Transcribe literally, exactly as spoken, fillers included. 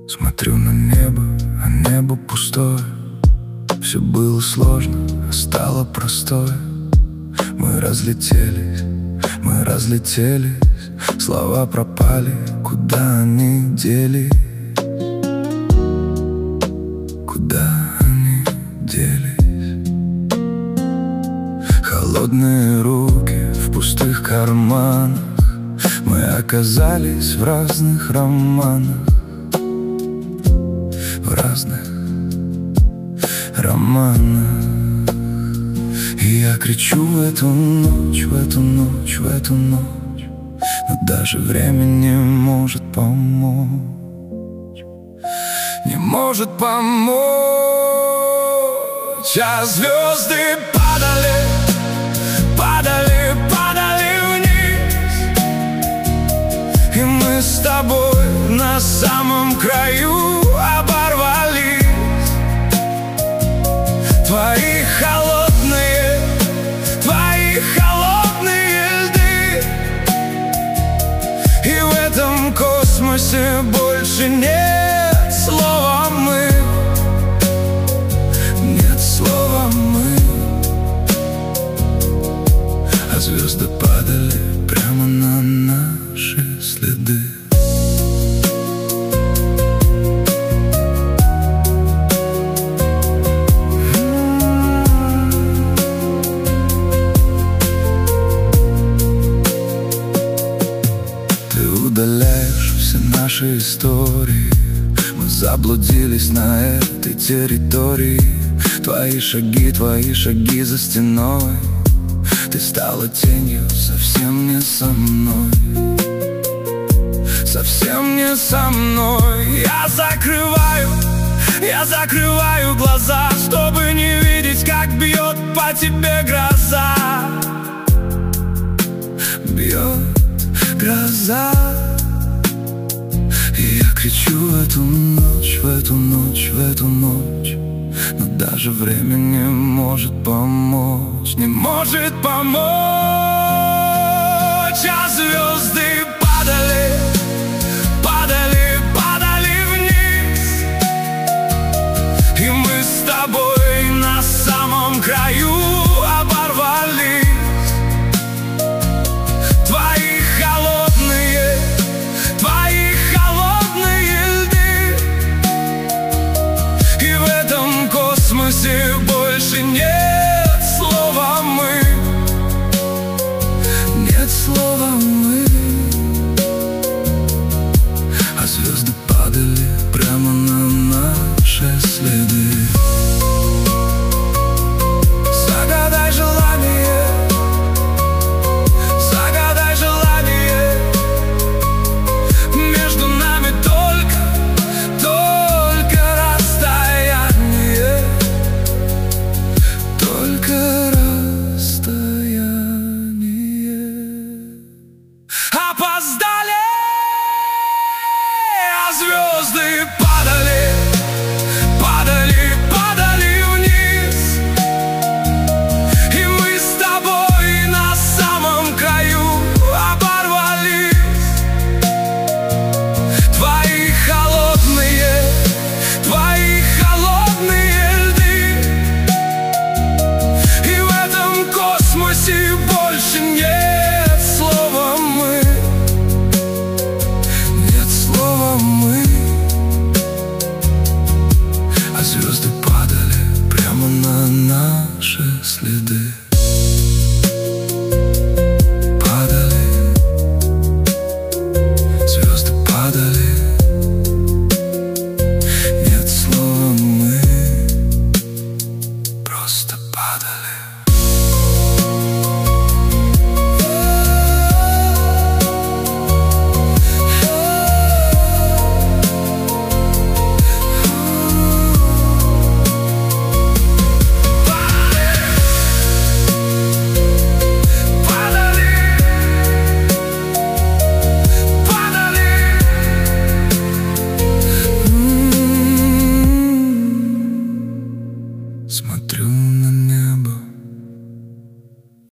Смотрю на небо, а небо пустое. Все было сложно, а стало простое. Мы разлетелись, мы разлетелись. Слова пропали, куда они делись? Куда они делись? Холодные руки в пустых карманах. Мы оказались в разных романах. В разных романах. И я кричу в эту ночь, в эту ночь, в эту ночь. Но даже время не может помочь. Не может помочь. А звезды падали, падали, падали вниз. И мы с тобой на самом краю оборвались. Твои холодные, твои холодные льды. И в этом космосе больше нет слова «мы». Нет слова «мы». А звезды падали прямо на наши следы. Удаляешь все наши истории. Мы заблудились на этой территории. Твои шаги, твои шаги за стеной. Ты стала тенью, совсем не со мной. Совсем не со мной. Я закрываю, я закрываю глаза, чтобы не видеть, как бьет по тебе гроза. Бьет гроза. И я кричу в эту ночь, в эту ночь, в эту ночь. Но даже время не может помочь. Не может помочь. А звезды падали, падали, падали вниз. И мы с тобой на самом краю оборвались. Твои холодные, твои холодные льды. И в этом космосе больше нет слова «мы». Нет слова «мы». А звезды падали прямо на наши следы. Загадай желание, загадай желание. Между нами только, только расстояние. Только расстояние. Опоздали, а звезды падали.